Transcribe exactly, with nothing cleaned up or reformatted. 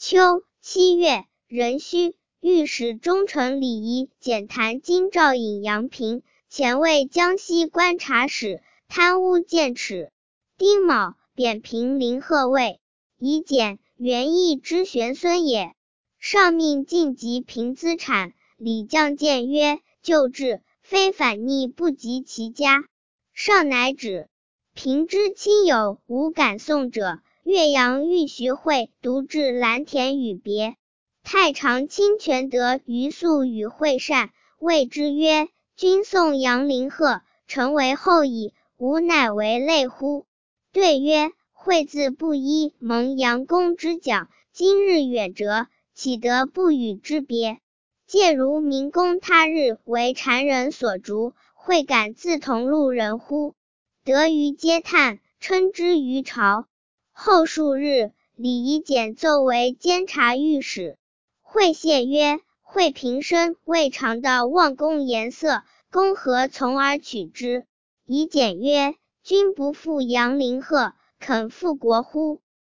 秋七月，壬戌，御史中丞李仪检弹京兆尹杨平，前为江西观察使，贪污见耻。丁卯，贬平临贺尉。乙检，原义之玄孙也。上命尽集平资产。李将谏曰：旧制，非反逆不及其家。上乃止。平之亲友无敢送者，岳阳御徐会独至蓝田与别。太常卿全德于素与会善，谓之曰：君送杨林鹤，诚为后矣，吾乃为累乎？对曰：会自不依蒙杨公之奖，今日远折，岂得不与之别？介如明公他日为谗人所逐，会敢自同路人乎？得于嗟叹，称之于朝。后数日，李仪检奏为监察御史。会谢曰：会平生未尝到望公颜色，公何从而取之？仪检曰：君不负杨林鹤，肯复国乎？